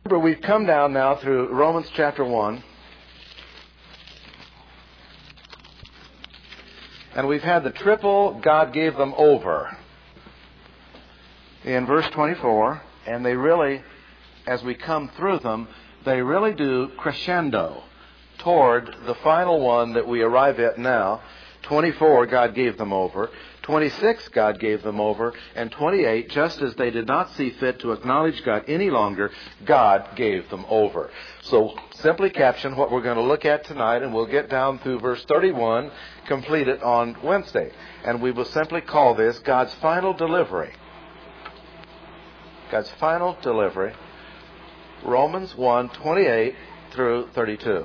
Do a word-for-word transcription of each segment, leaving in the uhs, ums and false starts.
Remember, we've come down now through Romans chapter one. And we've had the triple God gave them over in verse twenty-four. And they really, as we come through them, they really do crescendo toward the final one that we arrive at now. twenty-four, God gave them over. twenty-six, God gave them over. And twenty-eight, just as they did not see fit to acknowledge God any longer, God gave them over. So simply caption what we're going to look at tonight, and we'll get down through verse thirty-one, complete it on Wednesday. And we will simply call this God's final delivery. God's final delivery. Romans one, twenty-eight through thirty-two.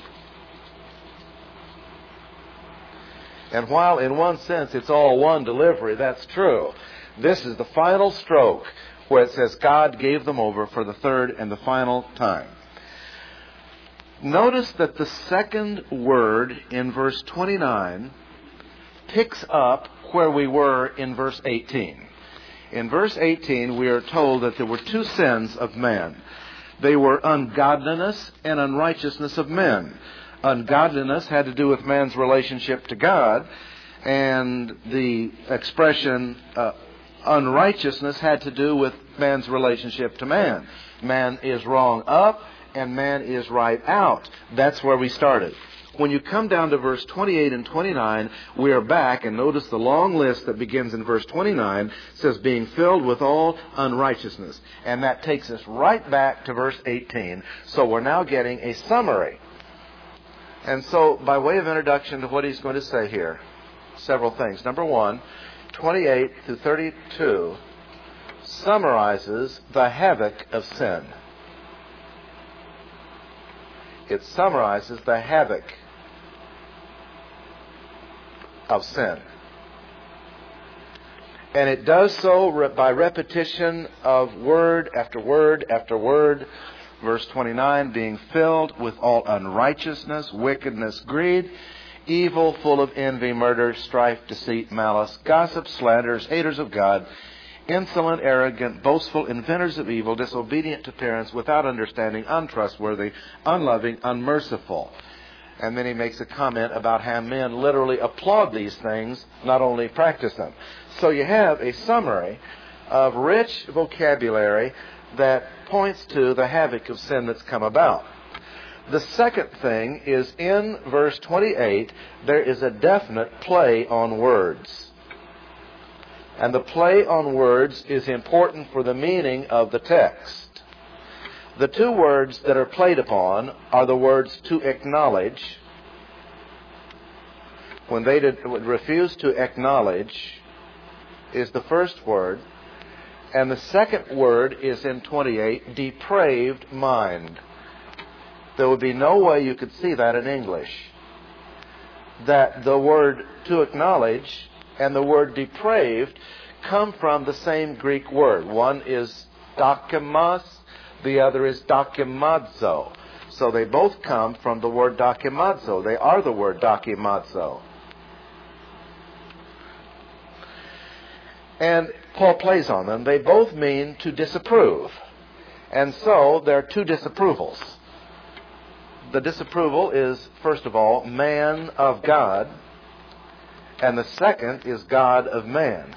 And while in one sense it's all one delivery, that's true, this is the final stroke where it says God gave them over for the third and the final time. Notice that the second word in verse twenty-nine picks up where we were in verse eighteen. In verse eighteen, we are told that there were two sins of man. They were ungodliness and unrighteousness of men. Ungodliness had to do with man's relationship to God, and the expression uh, unrighteousness had to do with man's relationship to man. Man is wrong up, and man is right out. That's where we started. When you come down to verse twenty-eight and twenty-nine, we are back, and notice the long list that begins in verse twenty-nine says, being filled with all unrighteousness. And that takes us right back to verse eighteen. So we're now getting a summary. And so, by way of introduction to what he's going to say here, several things. Number one, twenty-eight through thirty-two summarizes the havoc of sin. It summarizes the havoc of sin. And it does so by repetition of word after word after word. Verse twenty-nine, being filled with all unrighteousness, wickedness, greed, evil, full of envy, murder, strife, deceit, malice, gossip, slanders, haters of God, insolent, arrogant, boastful, inventors of evil, disobedient to parents, without understanding, untrustworthy, unloving, unmerciful. And then he makes a comment about how men literally applaud these things, not only practice them. So you have a summary of rich vocabulary that points to the havoc of sin that's come about. The second thing is in verse twenty-eight, there is a definite play on words. And the play on words is important for the meaning of the text. The two words that are played upon are the words to acknowledge. When they did, refuse to acknowledge is the first word. And the second word is in twenty-eight, depraved mind. There would be no way you could see that in English. That the word to acknowledge and the word depraved come from the same Greek word. One is dokimos, the other is dokimazo. So they both come from the word dokimazo. They are the word dokimazo. And Paul plays on them. They both mean to disapprove. And so there are two disapprovals. The disapproval is, first of all, man of God. And the second is God of man.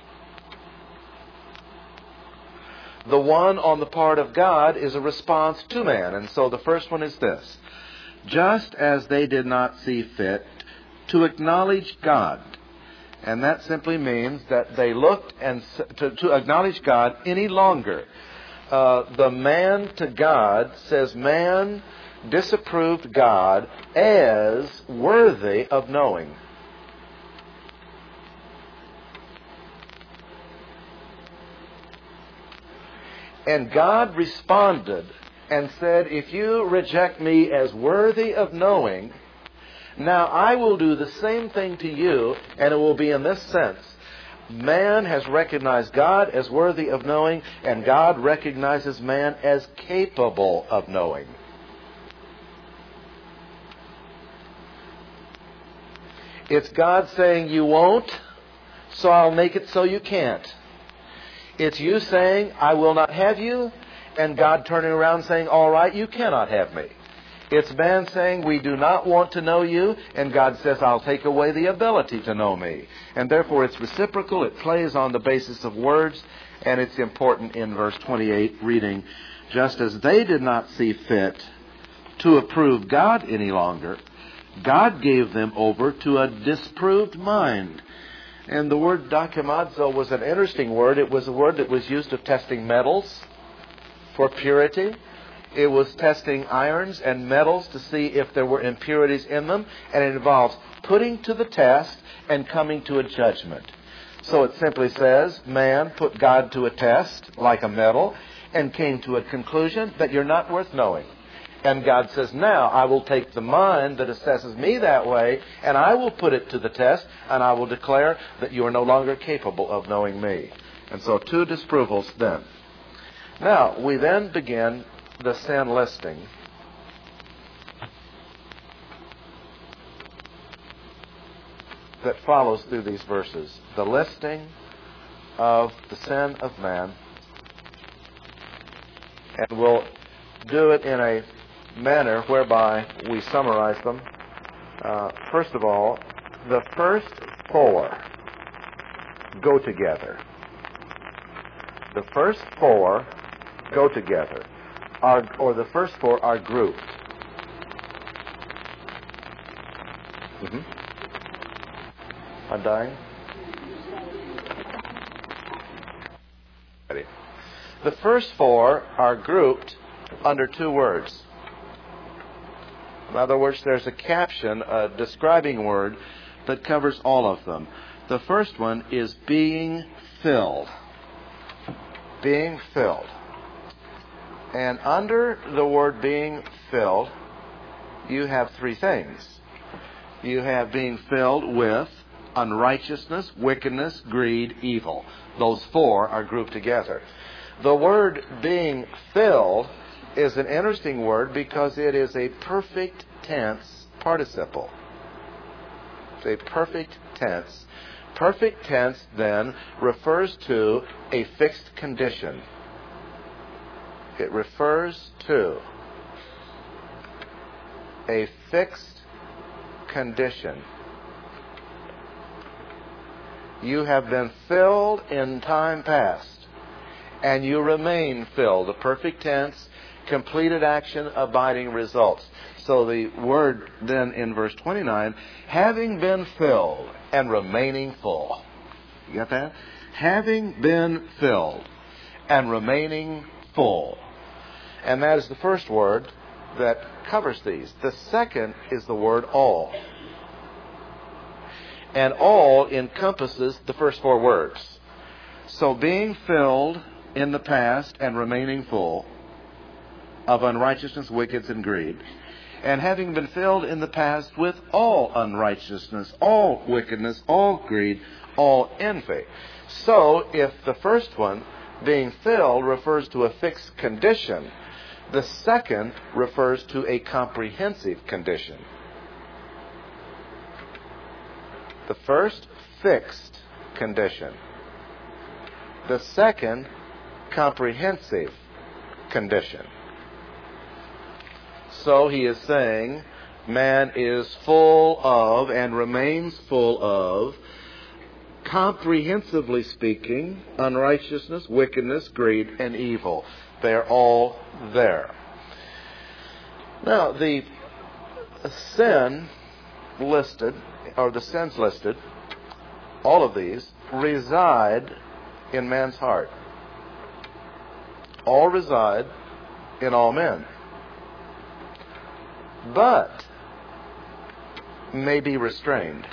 The one on the part of God is a response to man. And so the first one is this. Just as they did not see fit to acknowledge God. And that simply means that they looked and to, to acknowledge God any longer. Uh, the man to God says man disapproved God as worthy of knowing. And God responded and said, if you reject me as worthy of knowing, now I will do the same thing to you, and it will be in this sense. Man has recognized God as worthy of knowing, and God recognizes man as capable of knowing. It's God saying you won't, so I'll make it so you can't. It's you saying I will not have you, and God turning around saying, all right, you cannot have me. It's man saying, we do not want to know you, and God says, I'll take away the ability to know me. And therefore it's reciprocal, it plays on the basis of words, and it's important in verse twenty-eight, reading, just as they did not see fit to approve God any longer, God gave them over to a disproved mind. And the word dokimazo was an interesting word. It was a word that was used of testing metals for purity. It was testing irons and metals to see if there were impurities in them. And it involves putting to the test and coming to a judgment. So it simply says, man put God to a test like a metal and came to a conclusion that you're not worth knowing. And God says, now I will take the mind that assesses me that way, and I will put it to the test, and I will declare that you are no longer capable of knowing me. And so two disprovals then. Now, we then begin the sin listing. That follows through these verses. The listing of the sin of man. And we'll do it in a manner whereby we summarize them. Uh, first of all, the first four go together. The first four go together, are, or the first four are grouped. Mm-hmm. I'm dying. Ready. The first four are grouped under two words. In other words, there's a caption, a describing word that covers all of them. The first one is being filled. Being filled. And under the word being filled, you have three things. You have being filled with unrighteousness, wickedness, greed, evil. Those four are grouped together. The word being filled is an interesting word because it is a perfect tense participle. It's a perfect tense. Perfect tense, then, refers to a fixed condition. It refers to a fixed condition. You have been filled in time past, and you remain filled. The perfect tense, completed action, abiding results. So the word then in verse twenty-nine, having been filled and remaining full. You got that? Having been filled and remaining full. And that is the first word that covers these. The second is the word all. And all encompasses the first four words. So being filled in the past and remaining full of unrighteousness, wickedness, and greed, and having been filled in the past with all unrighteousness, all wickedness, all greed, all envy. So if the first one, being filled, refers to a fixed condition, the second refers to a comprehensive condition. The first, fixed condition. The second, comprehensive condition. So he is saying man is full of and remains full of, comprehensively speaking, unrighteousness, wickedness, greed, and evil. They're all there. Now, the sin listed, or the sins listed, all of these reside in man's heart. All reside in all men. But may be restrained.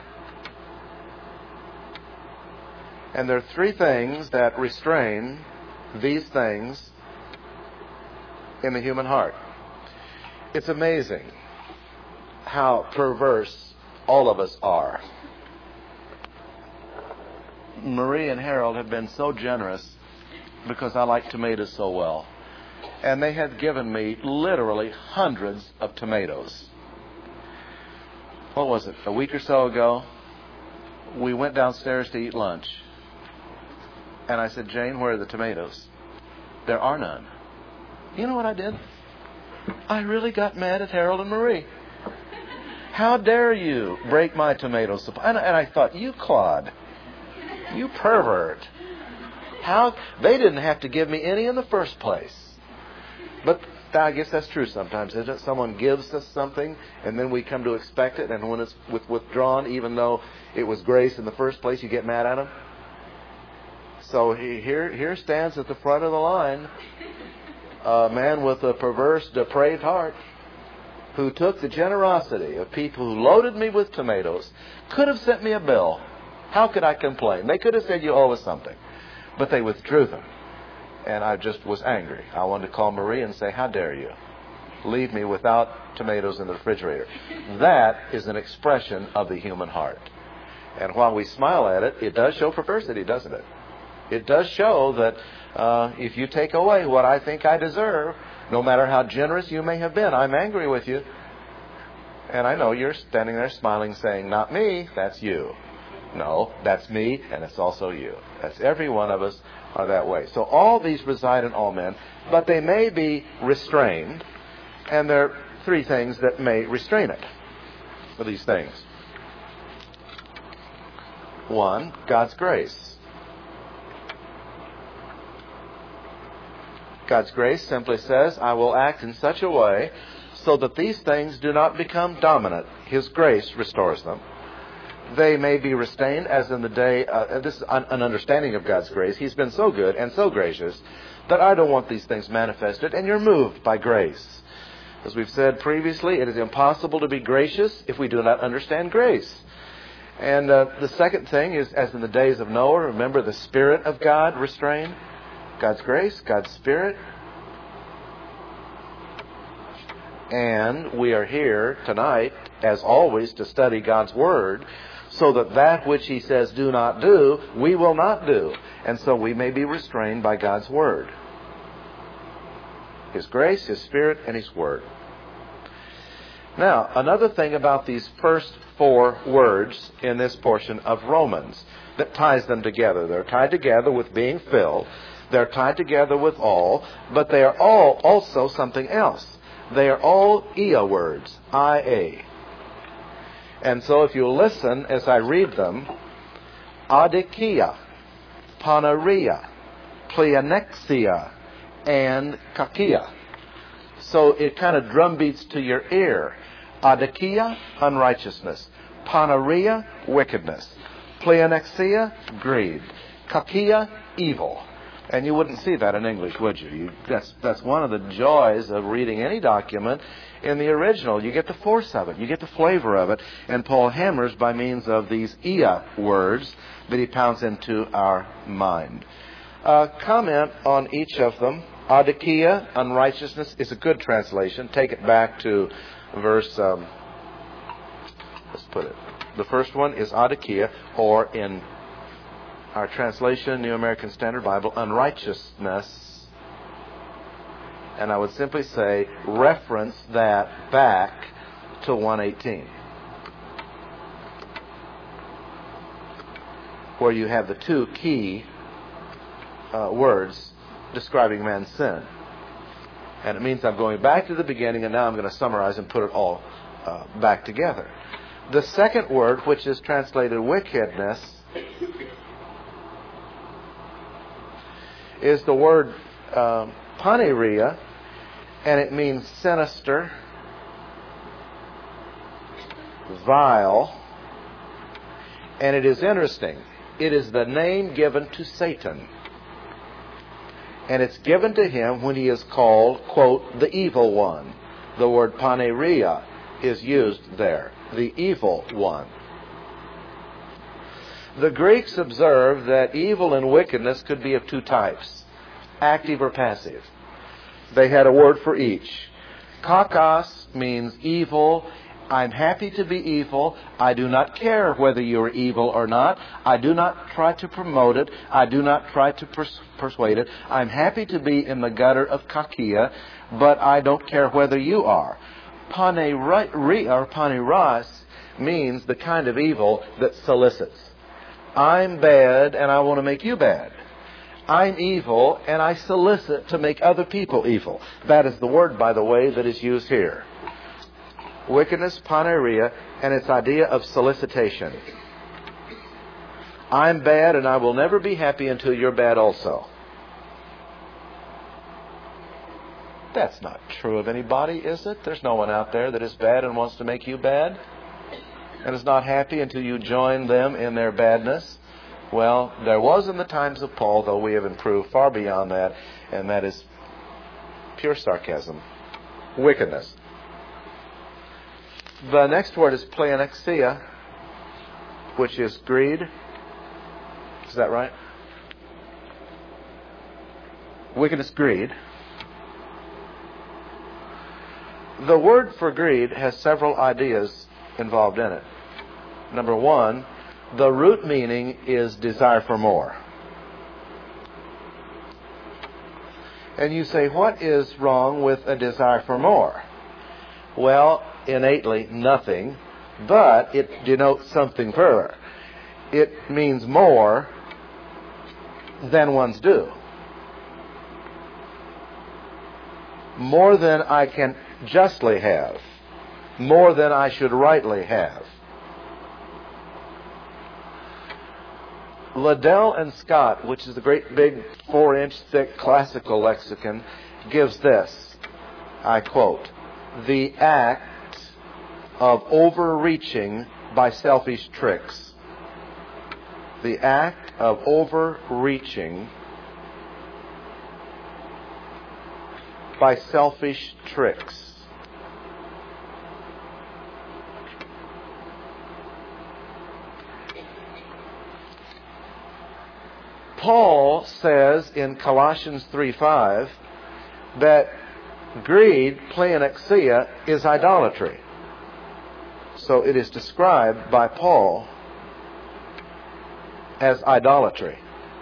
And there are three things that restrain these things in the human heart. It's amazing how perverse all of us are. Marie and Harold have been so generous because I like tomatoes so well. And they have given me literally hundreds of tomatoes. What was it? A week or so ago, we went downstairs to eat lunch. And I said, Jane, where are the tomatoes? There are none. You know what I did? I really got mad at Harold and Marie. How dare you break my tomato supply? And, and I thought, you clod. You pervert. How? They didn't have to give me any in the first place. But I guess that's true sometimes, isn't it? Someone gives us something, and then we come to expect it, and when it's with, withdrawn, even though it was grace in the first place, you get mad at them. So he, here, here stands at the front of the line a man with a perverse, depraved heart who took the generosity of people who loaded me with tomatoes, could have sent me a bill. How could I complain? They could have said, you owe us something. But they withdrew them. And I just was angry. I wanted to call Marie and say, how dare you leave me without tomatoes in the refrigerator? That is an expression of the human heart. And while we smile at it, it does show perversity, doesn't it? It does show that uh, if you take away what I think I deserve, no matter how generous you may have been, I'm angry with you. And I know you're standing there smiling saying, not me, that's you. No, that's me, and it's also you. That's every one of us are that way. So all these reside in all men, but they may be restrained, and there are three things that may restrain it, for these things. One, God's grace. God's grace simply says, I will act in such a way so that these things do not become dominant. His grace restores them. They may be restrained, as in the day, uh, this is an understanding of God's grace. He's been so good and so gracious that I don't want these things manifested, and you're moved by grace. As we've said previously, it is impossible to be gracious if we do not understand grace. And uh, the second thing is, as in the days of Noah, remember the Spirit of God restrained. God's grace, God's Spirit. And we are here tonight, as always, to study God's Word, so that that which He says do not do, we will not do. And so we may be restrained by God's Word. His grace, His Spirit, and His Word. Now, another thing about these first four words in this portion of Romans that ties them together. They're tied together with being filled. They're tied together with all, but they are all also something else. They are all ia words, I A. And so if you listen as I read them, adikia, panaria, pleonexia, and kakia. So it kind of drumbeats to your ear. Adikia, unrighteousness. Panaria, wickedness. Pleonexia, greed. Kakia, evil. And you wouldn't see that in English, would you? you that's, that's one of the joys of reading any document in the original. You get the force of it. You get the flavor of it. And Paul hammers by means of these ia words that he pounds into our mind. Uh, comment on each of them. Adikia, unrighteousness, is a good translation. Take it back to verse, um, let's put it. The first one is adikia, or in our translation, New American Standard Bible, unrighteousness. And I would simply say, reference that back to one eighteen. Where you have the two key uh, words describing man's sin. And it means I'm going back to the beginning, and now I'm going to summarize and put it all uh, back together. The second word, which is translated wickedness, is the word uh, paneria, and it means sinister, vile, and it is interesting. It is the name given to Satan. And it's given to him when he is called, quote, the evil one. The word paneria is used there, the evil one. The Greeks observed that evil and wickedness could be of two types, active or passive. They had a word for each. Kakos means evil. I'm happy to be evil. I do not care whether you are evil or not. I do not try to promote it. I do not try to pers- persuade it. I'm happy to be in the gutter of kakia, but I don't care whether you are. Paneria or paneras means the kind of evil that solicits. I'm bad and I want to make you bad. I'm evil, and I solicit to make other people evil. That is the word, by the way, that is used here. Wickedness, poneria, and its idea of solicitation. I'm bad, and I will never be happy until you're bad also. That's not true of anybody, is it? There's no one out there that is bad and wants to make you bad, and is not happy until you join them in their badness. Well, there was in the times of Paul, though we have improved far beyond that, and that is pure sarcasm, wickedness. The next word is pleonexia, which is greed. Is that right? Wickedness, greed. The word for greed has several ideas involved in it. Number one, the root meaning is desire for more. And you say, what is wrong with a desire for more? Well, innately, nothing, but it denotes something further. It means more than one's due. More than I can justly have. More than I should rightly have. Liddell and Scott, which is the great big four-inch thick classical lexicon, gives this, I quote, the act of overreaching by selfish tricks. The act of overreaching by selfish tricks. Paul says in Colossians three five that greed, pleonexia, is idolatry. So it is described by Paul as idolatry.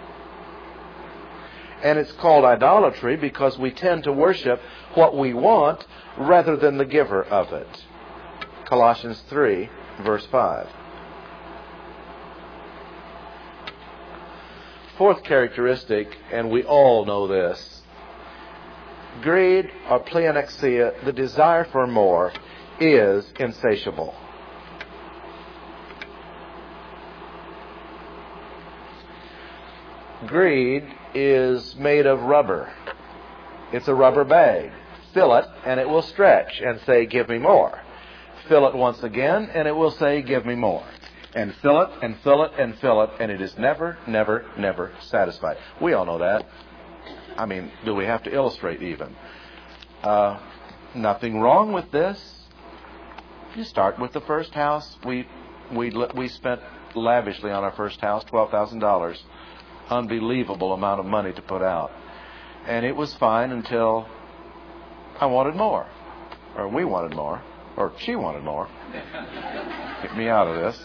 And it's called idolatry because we tend to worship what we want rather than the giver of it. Colossians three, verse five. Fourth characteristic, and we all know this, greed or pleonexia, the desire for more, is insatiable. Greed is made of rubber. It's a rubber bag. Fill it and it will stretch and say, give me more. Fill it once again and it will say, give me more. And fill it and fill it and fill it, and it is never, never, never satisfied. We all know that. I mean, do we have to illustrate even? Uh, nothing wrong with this. You start with the first house. We we we spent lavishly on our first house, twelve thousand dollars. Unbelievable amount of money to put out. And it was fine until I wanted more. Or we wanted more. Or she wanted more. Get me out of this.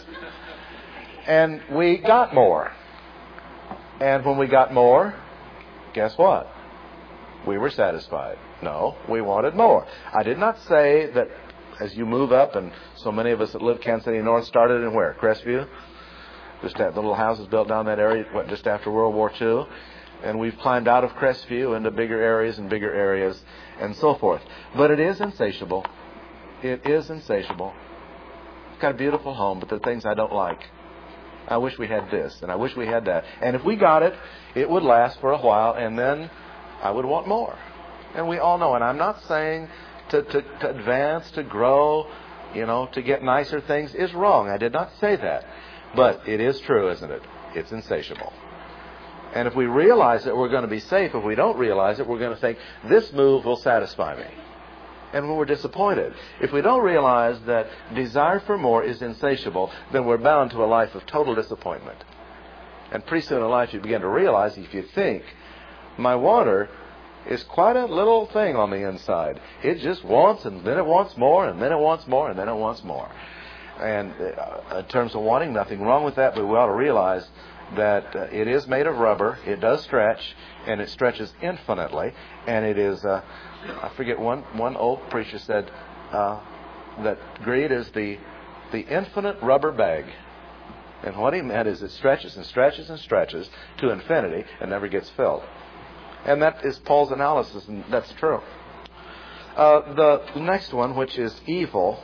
And we got more. And when we got more, guess what? We were satisfied. No, we wanted more. I did not say that as you move up, and so many of us that live Kansas City North started in where? Crestview? Just at the little houses built down that area, what, just after World War Two. And we've climbed out of Crestview into bigger areas and bigger areas and so forth. But it is insatiable. It is insatiable. I've got a beautiful home, but there are things I don't like. I wish we had this, and I wish we had that. And if we got it, it would last for a while, and then I would want more. And we all know, and I'm not saying to, to, to advance, to grow, you know, to get nicer things is wrong. I did not say that. But it is true, isn't it? It's insatiable. And if we realize that we're going to be safe, if we don't realize it, we're going to think, this move will satisfy me. And when we're disappointed, if we don't realize that desire for more is insatiable, then we're bound to a life of total disappointment. And pretty soon in life you begin to realize, if you think, my wanter is quite a little thing on the inside. It just wants, and then it wants more, and then it wants more, and then it wants more. And uh, in terms of wanting, nothing wrong with that, but we ought to realize that uh, it is made of rubber, it does stretch, and it stretches infinitely, and it is... Uh, I forget, one one old preacher said uh, that greed is the the infinite rubber bag. And what he meant is it stretches and stretches and stretches to infinity and never gets filled. And that is Paul's analysis, and that's true. Uh, the next one, which is evil,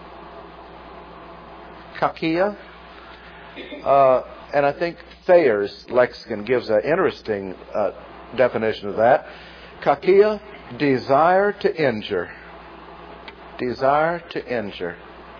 kakia, uh, and I think Thayer's lexicon gives an interesting uh, definition of that. Kakia, desire to injure. Desire to injure.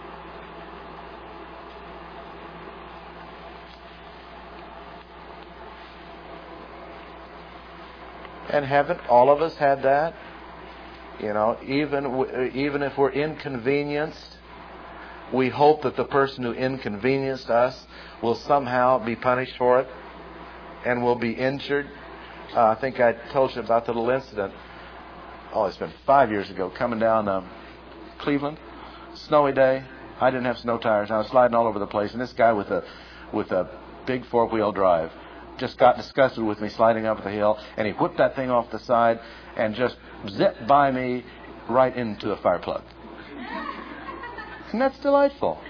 And haven't all of us had that? You know, even even if we're inconvenienced, we hope that the person who inconvenienced us will somehow be punished for it and will be injured. Uh, I think I told you about the little incident. Oh, it's been five years ago. Coming down um, Cleveland, snowy day. I didn't have snow tires. I was sliding all over the place, and this guy with a with a big four-wheel drive just got disgusted with me sliding up the hill, and he whipped that thing off the side and just zipped by me right into a fire plug. And that's delightful.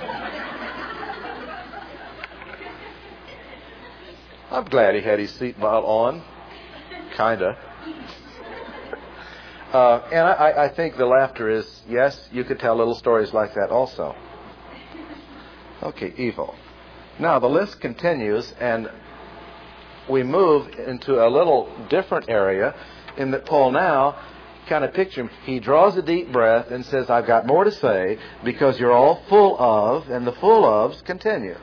I'm glad he had his seatbelt on. Kinda. Uh, and I, I think the laughter is, yes, you could tell little stories like that also. Okay, evil. Now the list continues, and we move into a little different area in that Paul now kind of picture him. He draws a deep breath and says, I've got more to say because you're all full of, and the full ofs continue.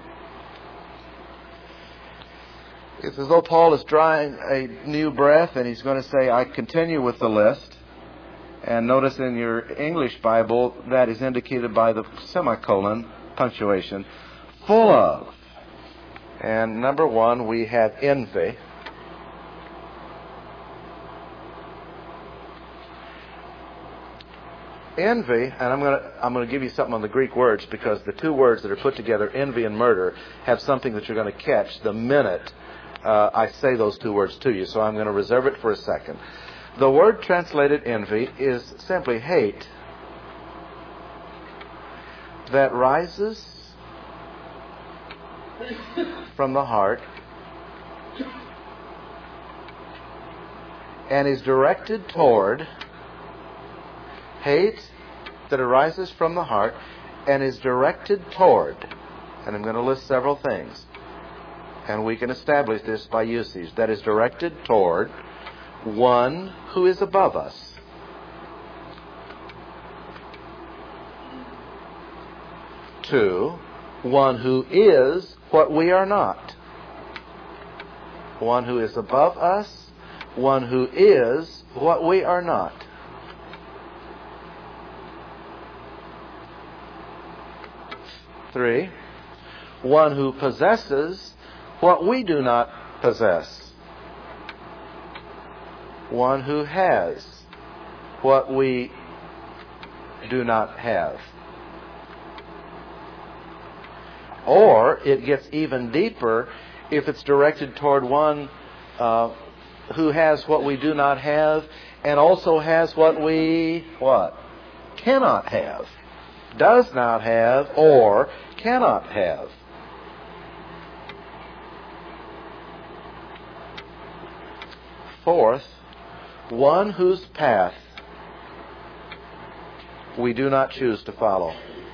It's as though Paul is drawing a new breath, and he's going to say, I continue with the list. And notice in your English Bible that is indicated by the semicolon punctuation. Full of. And number one, we have envy. Envy, and I'm going to I'm going to give you something on the Greek words, because the two words that are put together, envy and murder, have something that you're going to catch the minute uh, I say those two words to you. So I'm going to reserve it for a second. The word translated envy is simply hate that rises from the heart and is directed toward, hate that arises from the heart and is directed toward, and I'm going to list several things, and we can establish this by usage, that is directed toward one who is above us. Two, one who is what we are not. One who is above us, one who is what we are not. Three, one who possesses what we do not possess. One who has what we do not have. Or it gets even deeper if it's directed toward one uh, who has what we do not have and also has what we, what? Cannot have. Does not have or cannot have. Fourth, one whose path we do not choose to follow.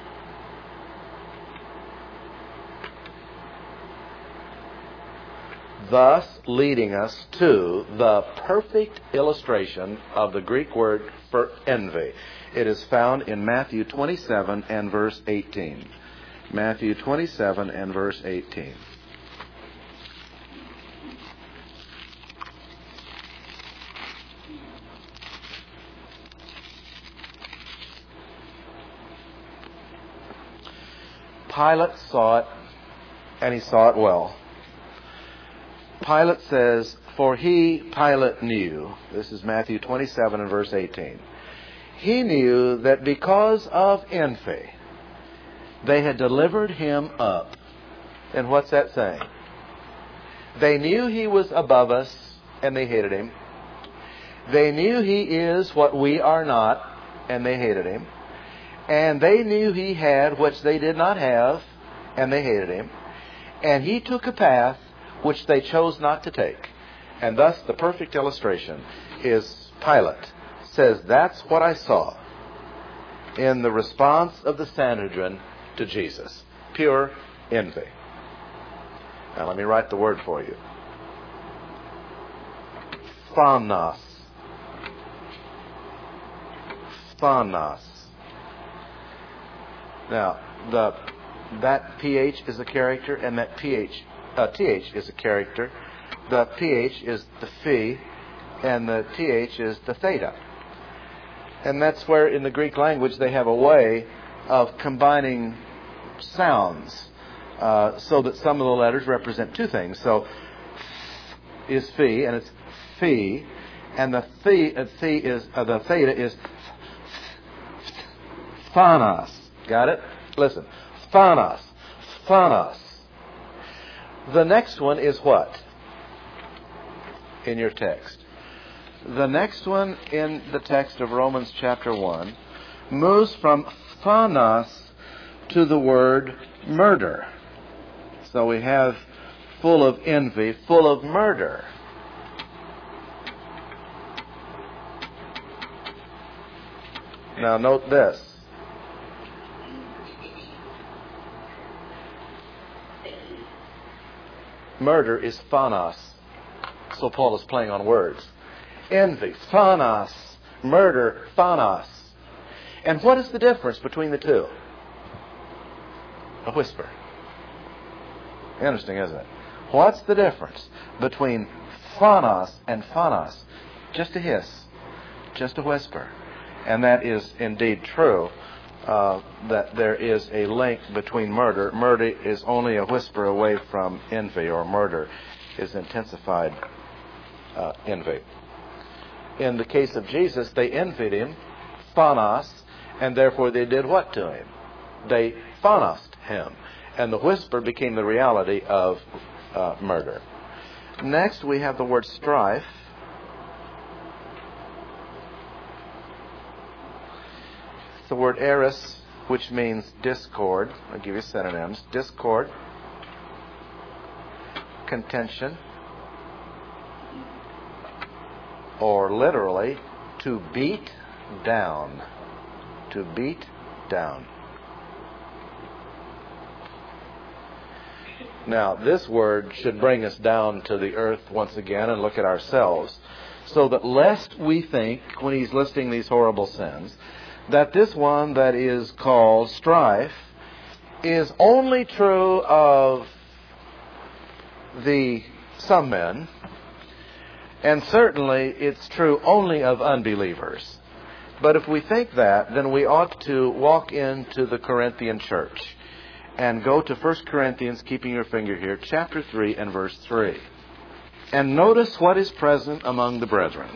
Thus leading us to the perfect illustration of the Greek word for envy. It is found in Matthew twenty-seven and verse eighteen. Matthew twenty-seven and verse eighteen. Pilate saw it, and he saw it well. Pilate says, for he, Pilate, knew, this is Matthew twenty-seven and verse eighteen, he knew that because of envy, they had delivered him up. And what's that saying? They knew he was above us, and they hated him. They knew he is what we are not, and they hated him. And they knew he had which they did not have, and they hated him. And he took a path which they chose not to take. And thus the perfect illustration is Pilate says, that's what I saw in the response of the Sanhedrin to Jesus. Pure envy. Now let me write the word for you. Phanos. Phanos. Now, the that ph is a character, and that ph, uh, th is a character. The ph is the phi, and the th is the theta. And that's where in the Greek language they have a way of combining sounds uh, so that some of the letters represent two things. So is phi, and it's phi, and the phi, uh, phi is uh, the theta is phanos. Got it? Listen, phanos, phanos. The next one is what in your text? The next one in the text of Romans chapter one moves from phanos to the word murder. So we have full of envy, full of murder. Now note this. Murder is phanos. So Paul is playing on words. Envy, phanos. Murder, phanos. And what is the difference between the two? A whisper. Interesting, isn't it? What's the difference between phanos and phanos? Just a hiss. Just a whisper. And that is indeed true. Uh, that there is a link between murder. Murder is only a whisper away from envy, or murder is intensified uh, envy. In the case of Jesus, they envied him, phanos, and therefore they did what to him? They phanosed him. And the whisper became the reality of uh, murder. Next, we have the word strife. The word eris, which means discord. I'll give you synonyms. Discord, contention, or literally, to beat down. To beat down. Now, this word should bring us down to the earth once again and look at ourselves, so that lest we think, when he's listing these horrible sins, that this one that is called strife is only true of the some men, and certainly it's true only of unbelievers. But if we think that, then we ought to walk into the Corinthian church and go to First Corinthians, keeping your finger here, chapter three and verse three. And notice what is present among the brethren,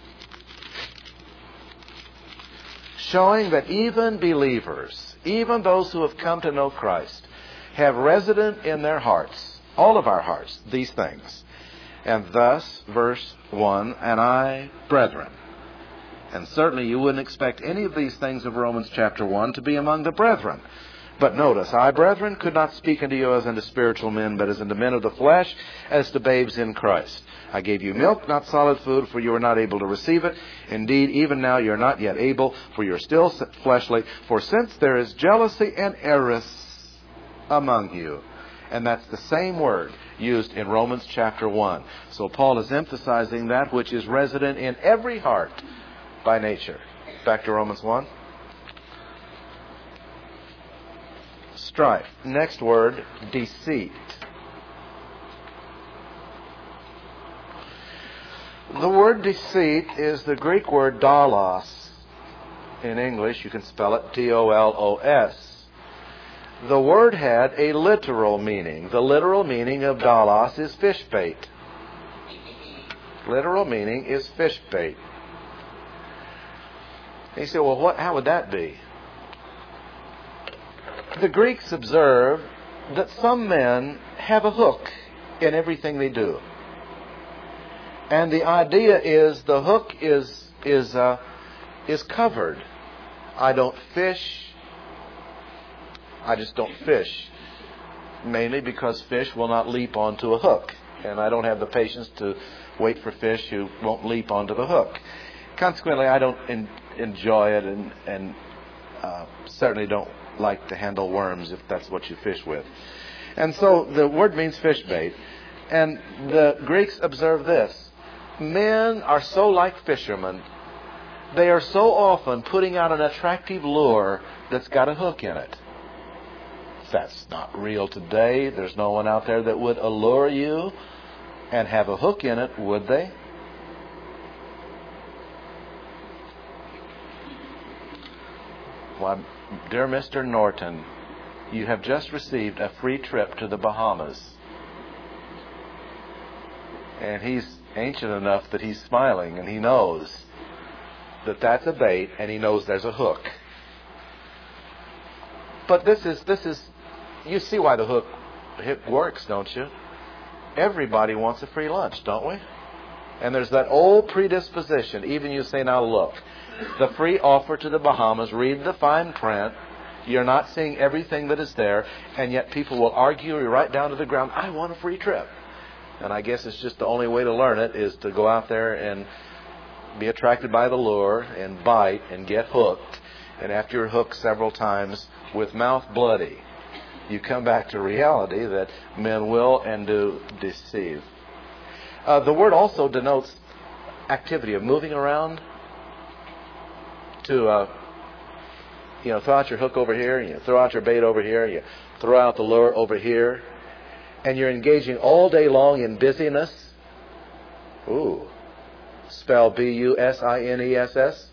showing that even believers, even those who have come to know Christ, have resident in their hearts, all of our hearts, these things. And thus, verse one, and I, brethren. And certainly you wouldn't expect any of these things of Romans chapter one to be among the brethren. But notice, I, brethren, could not speak unto you as unto spiritual men, but as unto men of the flesh, as to babes in Christ. I gave you milk, not solid food, for you were not able to receive it. Indeed, even now you are not yet able, for you are still fleshly. For since there is jealousy and eris among you. And that's the same word used in Romans chapter one. So Paul is emphasizing that which is resident in every heart by nature. Back to Romans one. Strife. Next word, deceit. The word deceit is the Greek word dolos. In English, you can spell it D O L O S. The word had a literal meaning. The literal meaning of dolos is fish bait. Literal meaning is fish bait. And you say, well, what? How would that be? The Greeks observe that some men have a hook in everything they do. And the idea is the hook is is uh, is covered. I don't fish. I just don't fish. mainly because fish will not leap onto a hook. And I don't have the patience to wait for fish who won't leap onto the hook. Consequently, I don't en- enjoy it and, and uh, certainly don't like to handle worms if that's what you fish with. And so the word means fish bait. And the Greeks observe this. Men are so like fishermen. They are so often putting out an attractive lure that's got a hook in it. That's not real today. There's no one out there that would allure you and have a hook in it, would they? Why, dear Mister Norton, you have just received a free trip to the Bahamas. And he's ancient enough that he's smiling and he knows that that's a bait and he knows there's a hook. But this is, this is, you see why the hook, hook works, don't you? Everybody wants a free lunch, don't we? And there's that old predisposition. Even you say, now look, the free offer to the Bahamas, read the fine print. You're not seeing everything that is there, and yet people will argue right down to the ground, I want a free trip. And I guess it's just the only way to learn it is to go out there and be attracted by the lure and bite and get hooked. And after you're hooked several times with mouth bloody, you come back to reality that men will and do deceive. Uh, the word also denotes activity of moving around to, uh, you know, throw out your hook over here, and you throw out your bait over here, and you throw out the lure over here, and you're engaging all day long in busyness. Ooh. Spell B U S I N E S S.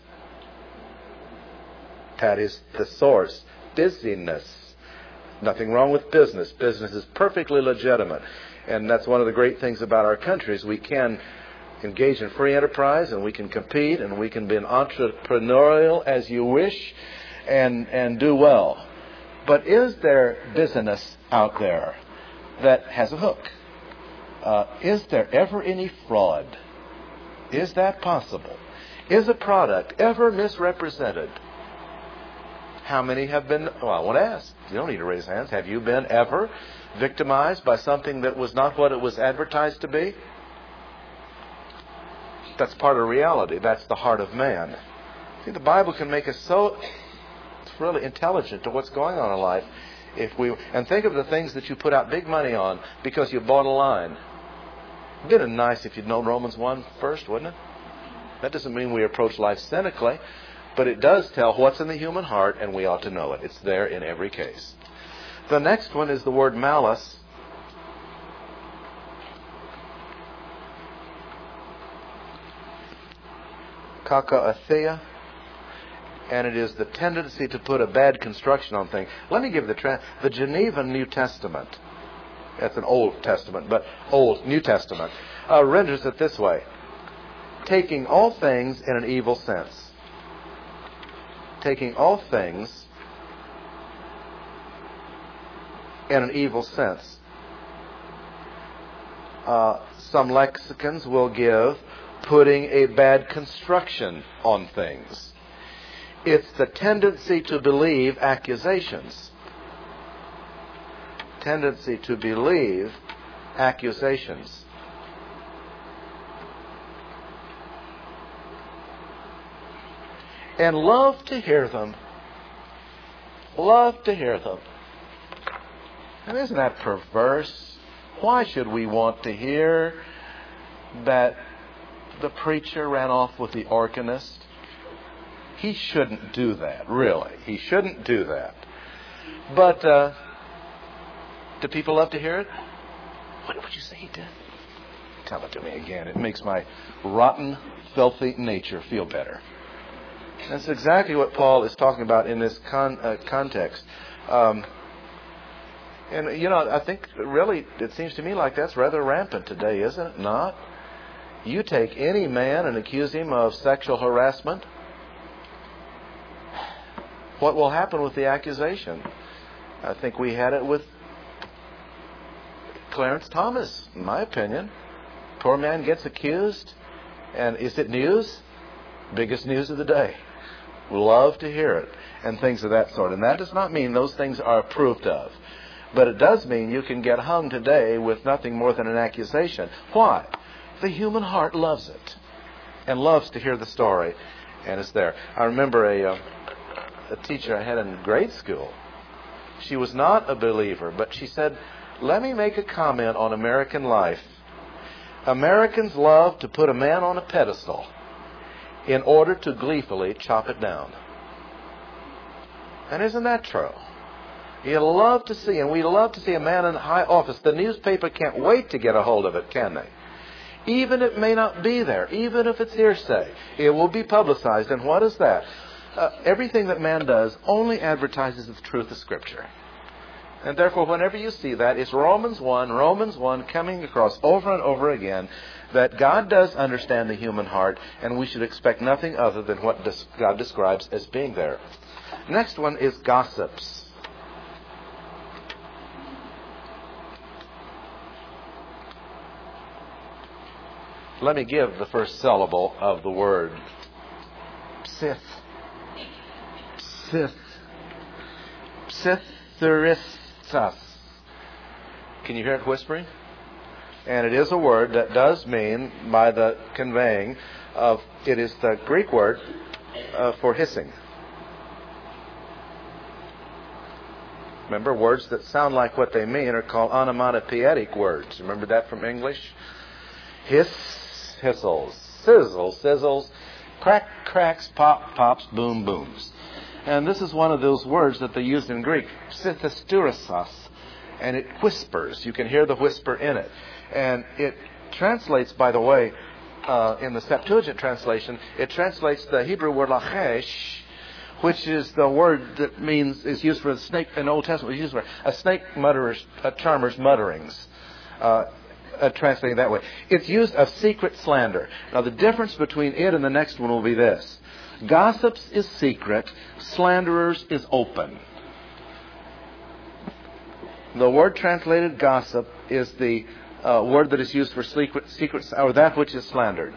That is the source. Busyness. Nothing wrong with business. Business is perfectly legitimate. And that's one of the great things about our country is we can engage in free enterprise and we can compete and we can be an entrepreneurial as you wish and, and do well. But is there business out there that has a hook? Uh, is there ever any fraud? Is that possible? Is a product ever misrepresented? How many have been, well, I want to ask, you don't need to raise hands, have you been ever victimized by something that was not what it was advertised to be? That's part of reality. That's the heart of man. See, the Bible can make us so it's really intelligent to what's going on in life. If we and think of the things that you put out big money on because you bought a line. It'd been nice if you'd known Romans one first, wouldn't it? That doesn't mean we approach life cynically, but it does tell what's in the human heart, and we ought to know it. It's there in every case. The next one is the word malice. Kakaathea. And it is the tendency to put a bad construction on things. Let me give the tra- the Geneva New Testament. That's an Old Testament, but Old New Testament uh, renders it this way: taking all things in an evil sense. Taking all things in an evil sense. Uh, some lexicons will give putting a bad construction on things. It's the tendency to believe accusations. Tendency to believe accusations. And love to hear them. Love to hear them. And isn't that perverse? Why should we want to hear that the preacher ran off with the organist? He shouldn't do that, really. He shouldn't do that. But uh, do people love to hear it? What would you say he did? Tell it to me again. It makes my rotten, filthy nature feel better. That's exactly what Paul is talking about in this con- uh, context. Um, and, you know, I think really it seems to me like that's rather rampant today, isn't it? Not? You take any man and accuse him of sexual harassment. What will happen with the accusation? I think we had it with Clarence Thomas, in my opinion. Poor man gets accused, and is it news? Biggest news of the day. Love to hear it, and things of that sort. And that does not mean those things are approved of. But it does mean you can get hung today with nothing more than an accusation. Why? The human heart loves it and loves to hear the story, and it's there. I remember a, uh, a teacher I had in grade school. She was not a believer, but she said, let me make a comment on American life. Americans love to put a man on a pedestal in order to gleefully chop it down. And isn't that true? You love to see, and we love to see a man in high office. The newspaper can't wait to get a hold of it, can they? Even if it may not be there, even if it's hearsay, it will be publicized. And what is that? Uh, everything that man does only advertises the truth of Scripture. And therefore, whenever you see that, it's Romans one, Romans one coming across over and over again, that God does understand the human heart, and we should expect nothing other than what God describes as being there. Next one is gossips. Let me give the first syllable of the word. Psith. Psith. Psithuristas. Can you hear it whispering? And it is a word that does mean, by the conveying of, it is the Greek word uh, for hissing. Remember, words that sound like what they mean are called onomatopoetic words. Remember that from English? Hiss, hissles, sizzles, sizzles, crack, cracks, pop, pops, boom, booms. And this is one of those words that they used in Greek, psithuristas, and it whispers. You can hear the whisper in it. And it translates, by the way, uh, in the Septuagint translation, it translates the Hebrew word lachesh, which is the word that means is used for a snake in the Old Testament. It's used for a snake mutterer's, a charmer's mutterings. Uh, uh, translating that way. It's used of secret slander. Now, the difference between it and the next one will be this: gossips is secret, slanderers is open. The word translated gossip is the uh, word that is used for secret, secret, or that which is slandered.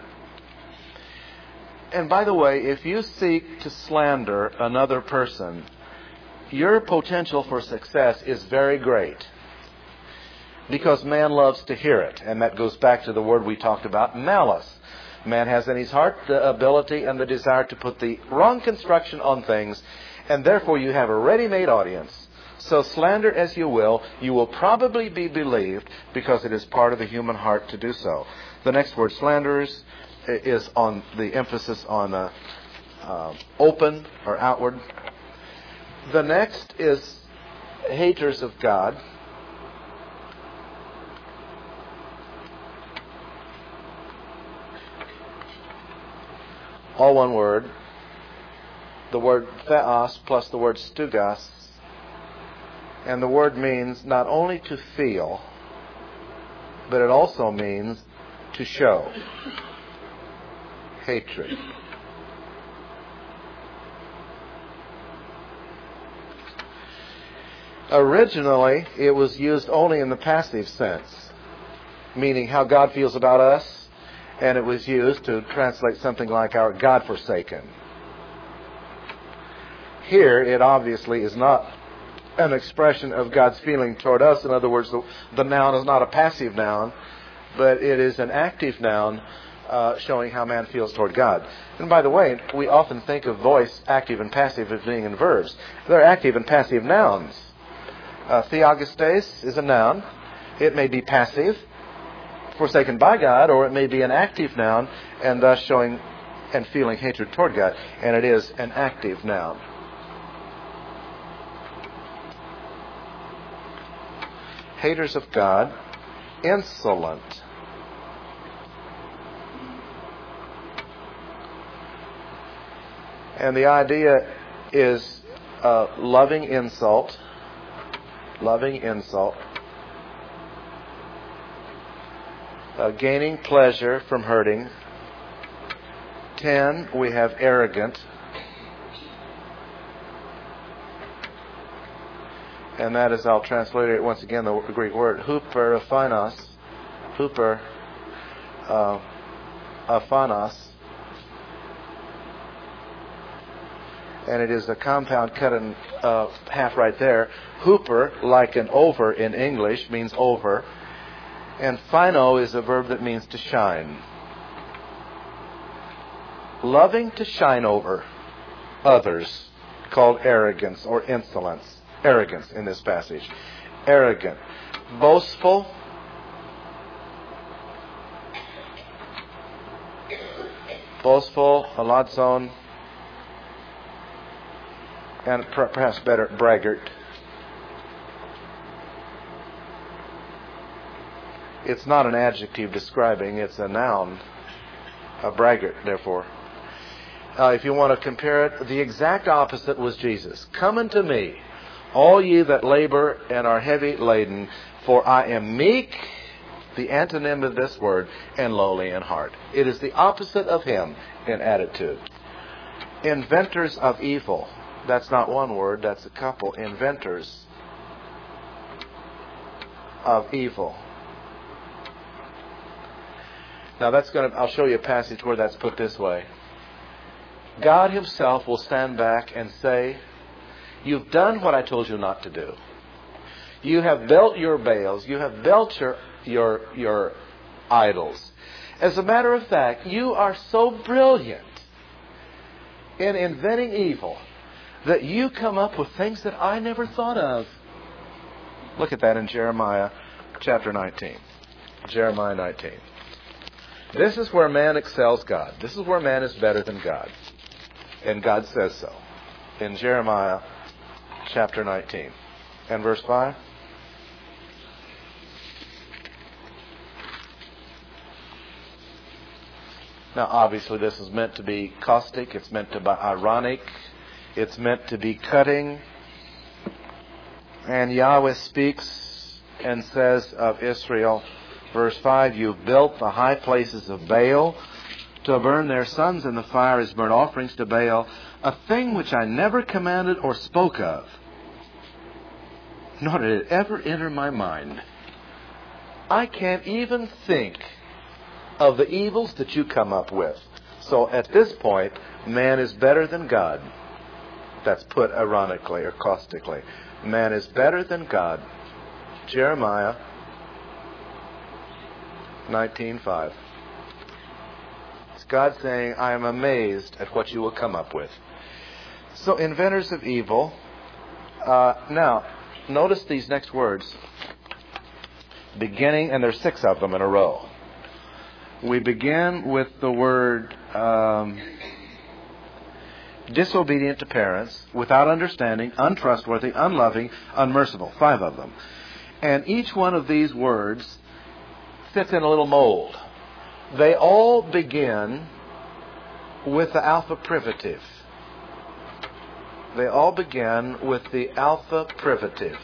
And by the way, if you seek to slander another person, your potential for success is very great, because man loves to hear it. And that goes back to the word we talked about, malice. Man has in his heart the ability and the desire to put the wrong construction on things, and therefore you have a ready-made audience. So slander as you will, you will probably be believed, because it is part of the human heart to do so. The next word, slanderers, is on the emphasis on uh, uh, open or outward. The next is haters of God. All one word. The word theos plus the word stugas. And the word means not only to feel, but it also means to show. Hatred. Originally, it was used only in the passive sense, meaning how God feels about us, and it was used to translate something like our God-forsaken. Here, it obviously is not an expression of God's feeling toward us. In other words, the, the noun is not a passive noun, but it is an active noun, Uh, showing how man feels toward God. And by the way, we often think of voice, active and passive, as being in verbs. They're active and passive nouns. Uh, theogustes is a noun. It may be passive, forsaken by God, or it may be an active noun, and thus showing and feeling hatred toward God. And it is an active noun. Haters of God, insolent. And the idea is uh, loving insult, loving insult, uh, gaining pleasure from hurting. Ten, we have arrogant. And that is, I'll translate it once again, the Greek word, huper aphanos, huper uh, aphanos. and it is a compound cut in uh, half right there. Hooper, like an over in English, means over. And phino is a verb that means to shine. Loving to shine over others, called arrogance or insolence. Arrogance in this passage. Arrogant. Boastful. Boastful, haladzon, and perhaps better, braggart. It's not an adjective describing, it's a noun, a braggart, therefore. Uh, if you want to compare it, the exact opposite was Jesus. Come unto me, all ye that labor and are heavy laden, for I am meek, the antonym of this word, and lowly in heart. It is the opposite of him in attitude. Inventors of evil. That's not one word, that's a couple. Inventors of evil. Now that's going to, I'll show you a passage where that's put this way. God himself will stand back and say, you've done what I told you not to do. You have built your Baals. You have built your, your, your idols. As a matter of fact, you are so brilliant in inventing evil that you come up with things that I never thought of. Look at that in Jeremiah chapter nineteen. Jeremiah nineteen. This is where man excels God. This is where man is better than God. And God says so. In Jeremiah chapter nineteen. And verse five. Now, obviously, this is meant to be caustic. It's meant to be ironic. It's meant to be cutting. And Yahweh speaks and says of Israel, verse five, you've built the high places of Baal to burn their sons in the fire as burnt offerings to Baal, a thing which I never commanded or spoke of, nor did it ever enter my mind. I can't even think of the evils that you come up with. So at this point, man is better than God. That's put ironically or caustically. Man is better than God. Jeremiah nineteen five. It's God saying, I am amazed at what you will come up with. So, inventors of evil. Uh, now, notice these next words. Beginning, and there's six of them in a row. We begin with the word um, disobedient to parents, without understanding, untrustworthy, unloving, unmerciful. Five of them. And each one of these words fits in a little mold. They all begin with the alpha privative. They all begin with the alpha privative.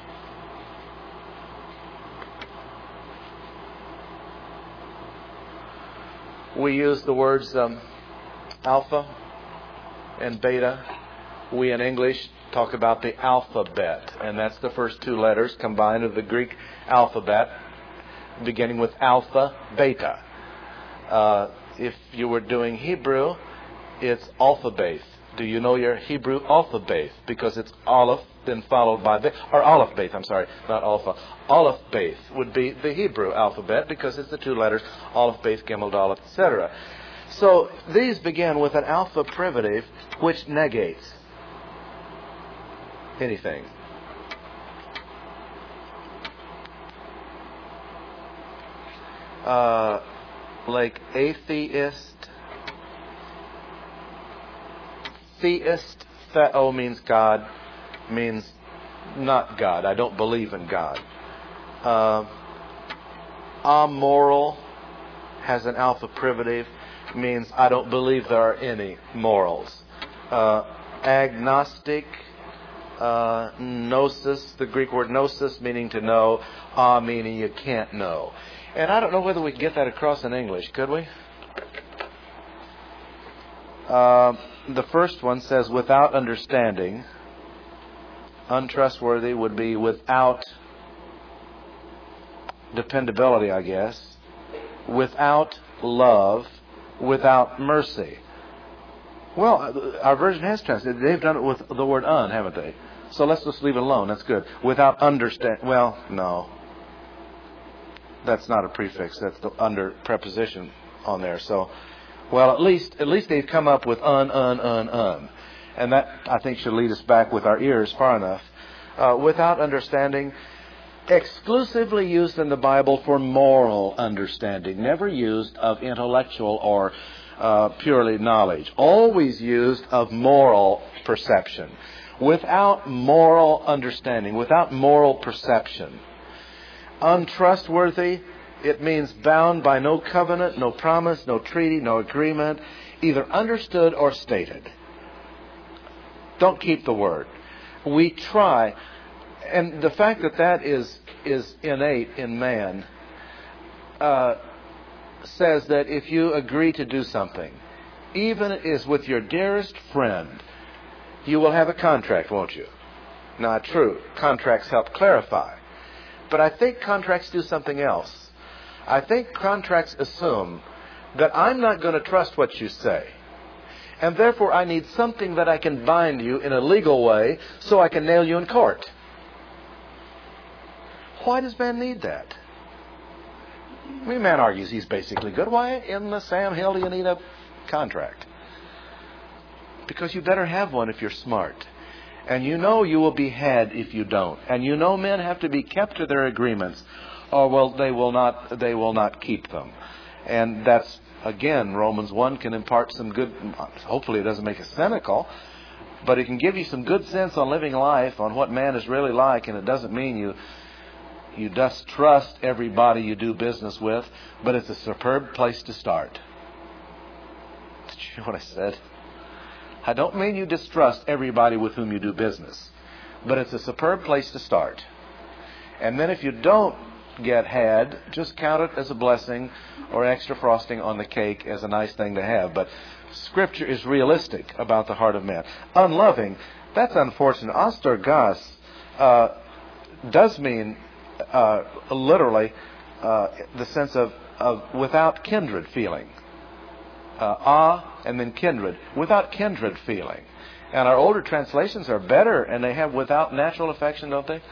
We use the words um, alpha and beta. We in English talk about the alphabet, and that's the first two letters combined of the Greek alphabet, beginning with alpha, beta. Uh, if you were doing Hebrew, it's alphabet. Do you know your Hebrew alphabet? Because it's aleph, then followed by beta, or aleph beth, I'm sorry, not alpha. Aleph beth would be the Hebrew alphabet because it's the two letters, aleph beth, gimel, dalet, et cetera. So these begin with an alpha privative which negates anything. Uh, like atheist, theist, theo means God, means not God. I don't believe in God. Uh, amoral has an alpha privative, means I don't believe there are any morals. Uh, agnostic, uh, gnosis, the Greek word gnosis meaning to know, ah meaning you can't know. And I don't know whether we can get that across in English, could we? Uh, the first one says without understanding. Untrustworthy would be without dependability, I guess. Without love. Without mercy. Well, our version has translated. They've done it with the word un, haven't they? So let's just leave it alone. That's good. Without understand. Well, no. That's not a prefix. That's the under preposition on there. So, well, at least at least they've come up with un, un, un, un. And that, I think, should lead us back with our ears far enough. Uh, without understanding, exclusively used in the Bible for moral understanding, never used of intellectual or uh, purely knowledge. Always used of moral perception. Without moral understanding, without moral perception. Untrustworthy, it means bound by no covenant, no promise, no treaty, no agreement, either understood or stated. Don't keep the word. We try, and the fact that that is is innate in man uh, says that if you agree to do something, even as with your dearest friend, you will have a contract, won't you? Not true. Contracts help clarify. But I think contracts do something else. I think contracts assume that I'm not going to trust what you say. And therefore I need something that I can bind you in a legal way so I can nail you in court. Why does man need that? I mean, man argues he's basically good. Why in the Sam Hill do you need a contract? Because you better have one if you're smart. And you know you will be had if you don't. And you know men have to be kept to their agreements, or well, they will not. They will not keep them. And that's again, Romans one can impart some good. Hopefully, it doesn't make us cynical, but it can give you some good sense on living life, on what man is really like. And it doesn't mean you you just trust everybody you do business with, but it's a superb place to start. Did you hear what I said? I don't mean you distrust everybody with whom you do business, but it's a superb place to start. And then if you don't get had, just count it as a blessing or extra frosting on the cake as a nice thing to have. But Scripture is realistic about the heart of man. Unloving, that's unfortunate. Ostergas uh, does mean uh, literally uh, the sense of, of without kindred feeling. Uh, ah, and then kindred. Without kindred feeling. And our older translations are better, and they have without natural affection, don't they?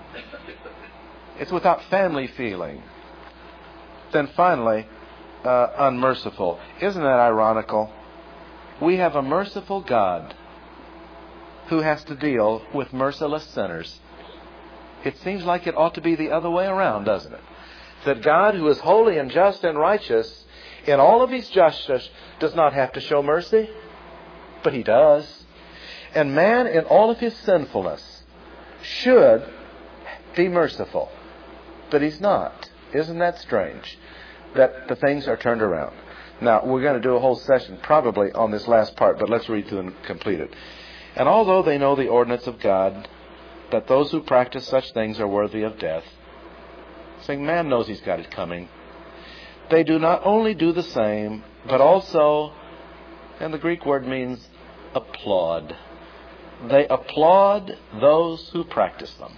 It's without family feeling. Then finally, uh, unmerciful. Isn't that ironical? We have a merciful God who has to deal with merciless sinners. It seems like it ought to be the other way around, doesn't it? That God, who is holy and just and righteous, in all of His justice, does not have to show mercy, but He does. And man, in all of his sinfulness, should be merciful, but He's not. Isn't that strange? That the things are turned around. Now, we're going to do a whole session probably on this last part, but let's read through and complete it. And although they know the ordinance of God, that those who practice such things are worthy of death, saying man knows he's got it coming, they do not only do the same, but also, and the Greek word means applaud. They applaud those who practice them.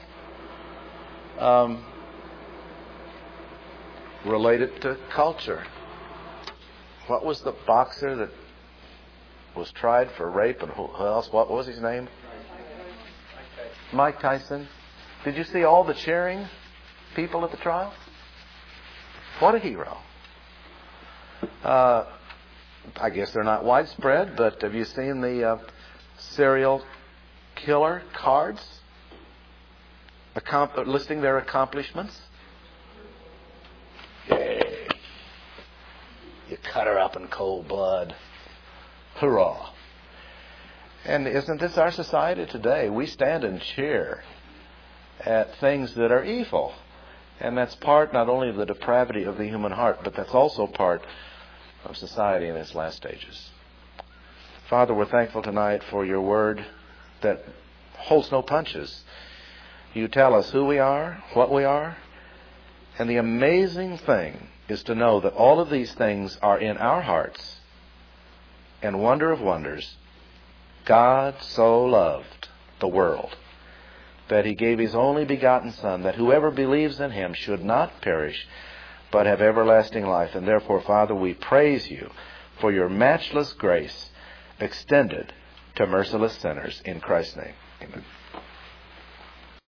Um, related to culture. What was the boxer that was tried for rape and who else? What was his name? Mike Tyson. Did you see all the cheering people at the trial? What a hero. Uh, I guess they're not widespread, but have you seen the uh, serial killer cards Accom- listing their accomplishments? Yay. You cut her up in cold blood. Hurrah. And isn't this our society today? We stand and cheer at things that are evil. And that's part not only of the depravity of the human heart, but that's also part of society in its last stages. Father, we're thankful tonight for your word that holds no punches. You tell us who we are, what we are, and the amazing thing is to know that all of these things are in our hearts. And wonder of wonders, God so loved the world that He gave His only begotten Son, that whoever believes in Him should not perish, but have everlasting life. And therefore, Father, we praise You for Your matchless grace extended to merciless sinners in Christ's name. Amen.